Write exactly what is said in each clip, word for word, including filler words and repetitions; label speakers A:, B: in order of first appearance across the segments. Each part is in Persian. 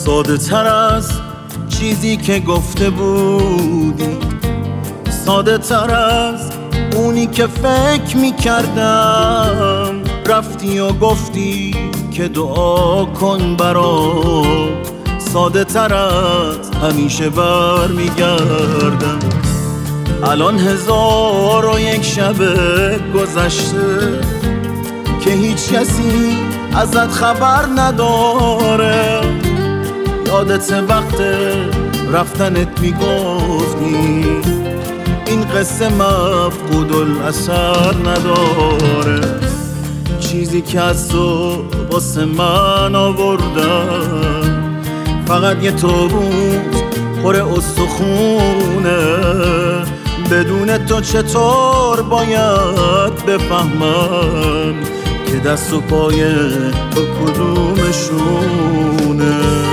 A: ساده تر از چیزی که گفته بودی، ساده تر از اونی که فکر میکردم. رفتی و گفتی که دعا کن برام، ساده تر از همیشه بر میگردم. الان هزار و یک شب گذشته که هیچ کسی ازت خبر نداره. یادت وقت رفتنت میگفتی این قصه مفقود الاثر نداره. چیزی که از تو واسه من آوردم فقط یه تابوت پر استخونه. بدون تو چطور باید بفهمم که دست و پای تو کدومشونه؟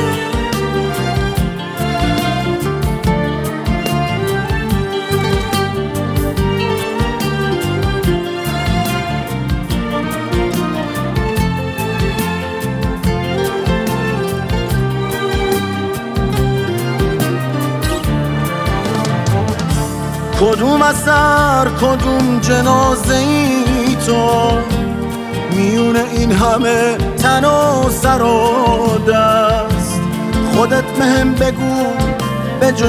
A: کدوم اثر کدوم جنازه ای تو میونه این همه تن و سر و دست؟ خودت مهم بگو به جز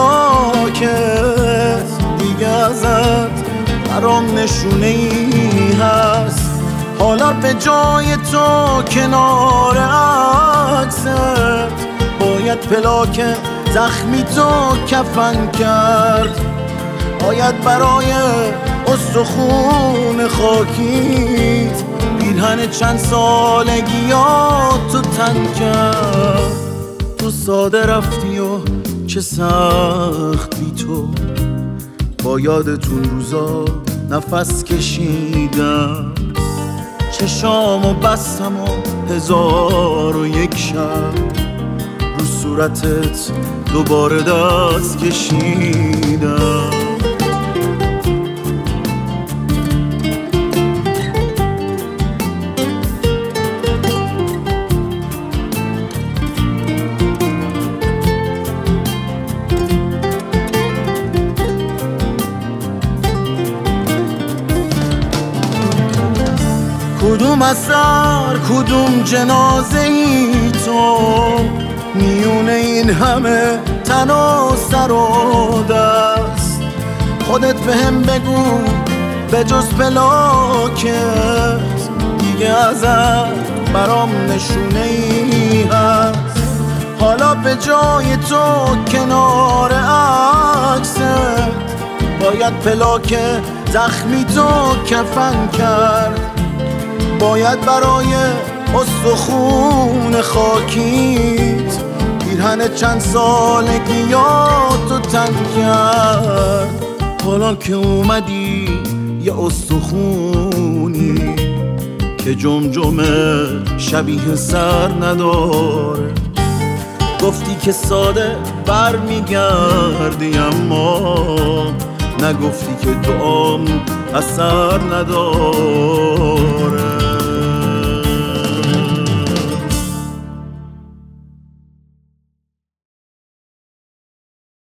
A: فلاکت دیگه ازت برام نشونه ای هست. حالا به جای تو کنار عکست باید پلاک زخمی تو کفن کرد. باید برای استخون خاکیت پیرهن چند سالگیات تو تن کرد. تو ساده رفتی و چه سخت بی تو، با یادتون روزا نفس کشیدم. چشامو بستم و هزار و یک شب رو صورتت دوباره دست کشیدم. کدوم اثر کدوم جنازه ای تو میونه این همه تن و سر و دست؟ خودت بهم بگو به جز پلاکت دیگه ازت برام نشونه ای هست. حالا به جای تو کنار عکست باید پلاک زخمی تو کفن کرد. باید برای استخون خاکیت پیرهن چند سالگیاتو تن کرد. حالا که اومدی یه استخونی که جمجمه شبیه سر نداره. گفتی که ساده بر میگردی اما نگفتی که دعام اثر نداره.